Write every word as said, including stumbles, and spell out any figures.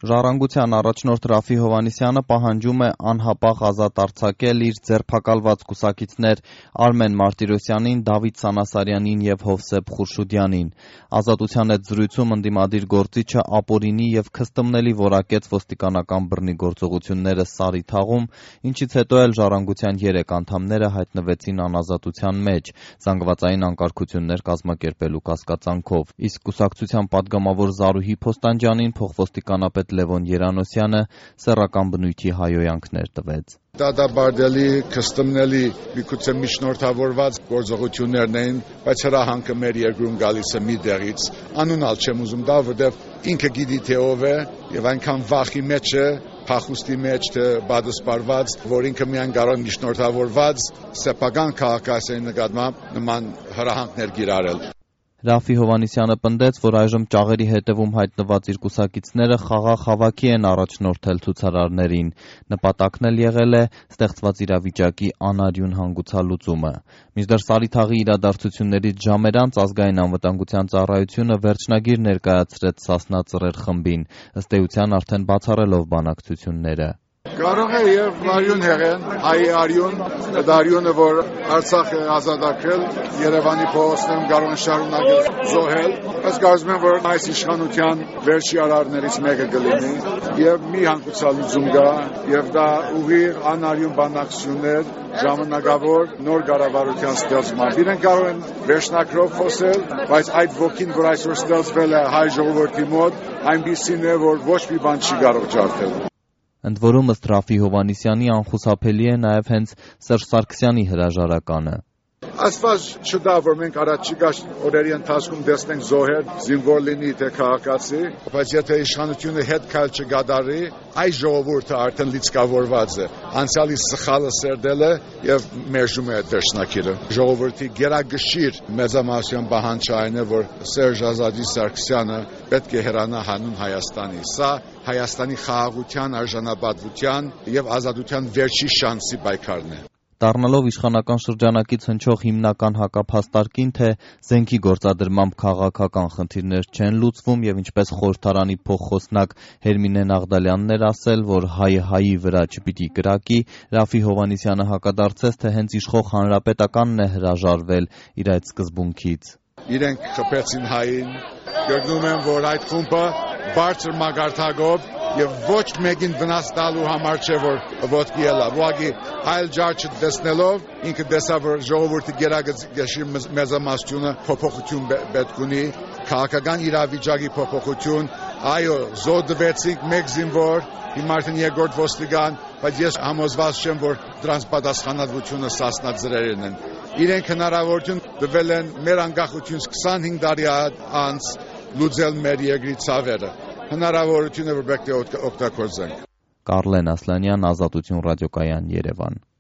Ժառանգության առաջնորդ Ռաֆի Հովհաննիսյանը պահանջում է անհապաղ ազատ արձակել իր ձերբակալված կուսակիցներ Արմեն Մարտիրոսյանին, Դավիթ Սանասարյանին և Հովսեփ Խուրշուդյանին։ Ազատության հետ զրույցում ընդդիմադիր գործիչը ապօրինի և քստմնելի որակեց ոստիկանական բռնի գործողությունները Սարի թաղում, ինչից հետո էլ Ժառանգության երեք անդամները հայտնվեցին անազատության մեջ՝ զանգվածային անկարգություններ կազմակերպելու կասկածանքով, իսկ կուսակցության պատգամավոր Զարուհի Փոստանջյանին փոխոստիկանապետ Լևոն Երանոսյանը սեռական բնույթի հայհոյանքներ տվեց։ Դատաբարդելի, քստմնելի, միգուցե միջնորդավորված գործողություններն էին, բայց հրահանգը մեր երկրում գալիս է մի տեղից։ Անունալ չեմ ուզում տալ, որտեղ ինքը գիտի թե ով է եւ այնքան վախի մեջ է, փախուստի մեջ թե բադասպարված, որ ինքը միայն կարող է միջնորդավորված սեփական քաղաքացիների նկատմամբ նման հրահանգներ կիրառել։ Ռաֆի Հովհաննիսյանը պնդեց, որ այժմ ճաղերի հետևում հայտնված իր կուսակիցները խաղաղ հավաքի են առաջնորդել ցուցարարներին։ Նպատակն էլ եղել է ստեղծված իրավիճակի անարյուն հանգուցալուծումը։ Մինչդեռ Սարի թաղի իրադարձություններից ժամեր անց Ազգային անվտանգության ծառայությունը վերջնագիր ներկայացրեց Սասնա Ծռեր խմբին, ըստ էության արդեն բացառելով բանակցությունները։ Կարող է եւ արյուն հեղեն, հայ արյուն, այդ արյունը, որ Արցախը ազատագրել, Երևանի փողոցներում կարող են շարունակել զոհել, բայց կարծում եմ, որ այս իշխանության վերջի արարներից մեկը կլինի եւ մի հանգուցալուծում գա, եւ դա ուղիղ անարյուն բանակցություններ, ժամանակավոր նոր կառավարության ստեղծման։ Իրենք կարող են վերջնակրով խոսել, բայց այդ ոգին, որ այսօր ստեղծվել է հայ ժողովրդի մոտ, այնպիսին է, որ ոչ մի բան չի կարող ջարդել։ Ընդ որում, ըստ Ռաֆի Հովհաննիսյանի, անխուսափելի է նաև հենց Սերժ Սարգսյանի հրաժարականը։ Աստված չտա, որ մենք առաջիկա օրերի ընթացքում տեսնենք զոհեր, զինվոր լինի թե քաղաքացի, բայց եթե իշխանությունը հետ քայլ չկատարի, այս ժողովուրդը արդեն լիցքավորված է, անցյալի սխալը սերդել է եւ մերժում է այդ վերջնակիրը։ Ժողովրդի գերագշիր մեծամասնության պահանջը այն է, որ Սերժ Ազատի Սարգսյանը պետք է հեռանա հանուն Հայաստանի։ Սա Հայաստանի խաղաղության, արժանապատվության եւ ազատության վերջի շանսի պայքարն է։ Դառնալով իշխանական շրջանակից հնչող հիմնական հակափաստարկին, թե զենքի գործադրմամբ քաղաքական խնդիրներ չեն լուծվում եւ ինչպես խորհրդարանի փոխխոսնակ Հերմինե Նաղդալյանն էր ասել, որ հայը հայի վրա չպիտի կրակի, Ռաֆի Հովհաննիսյանը հակադարձեց, թե հենց իշխող հանրապետականն է հրաժարվել իր այդ սկզբունքից։ Իրենք խփեցին հային, գտնում են, որ այդ խումբը բարձր մագարտակով եւ ոչ մեկին վնաս տալու համար չէ, որ ոտքի ելա, ուղղակի այլ ջար չտեսնելով ինքը տեսավ, որ ժողովրդի գերագշիր մեծամասնությունը փոփոխություն պետք ունի, քաղաքական իրավիճակի փոփոխություն, այո, զոհվեցինք մեկ զինվոր, հիմա արդեն երկրորդ ոստիկան, բայց ես համոզված չեմ, որ դրանց պատասխանատվությունը Սասնա Ծռերին են։ Իրենք հնարավորություն տվել են մեր անկախությունից քսանհինգ տարի անց լուծել մեր երկրի ցավերը։ Հնարավորությունը, որ պետք է օգտագործենք։ Կարլեն Ասլանյան, Ազատություն ռադիոկայան, Երևան։